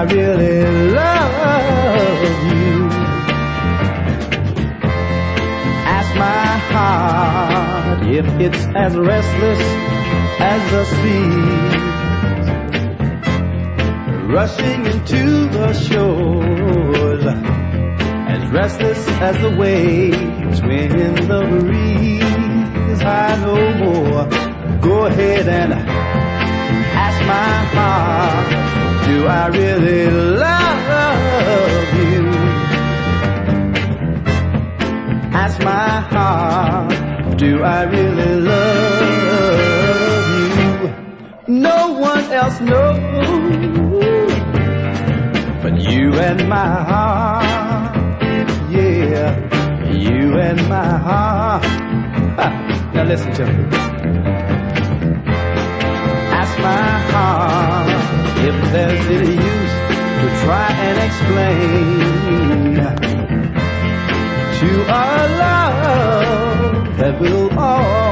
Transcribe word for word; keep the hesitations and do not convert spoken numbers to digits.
really love you? Ask my heart if it's as restless as the sea, rushing into the shores, as restless as the waves when the breeze. I know more. Go ahead and ask my heart, do I really love you? Ask my heart, do I really love you? No one else knows but you and my heart. Yeah, you and my heart. Ah, now listen to me. Ask my heart if there's any use to try and explain to our love that will all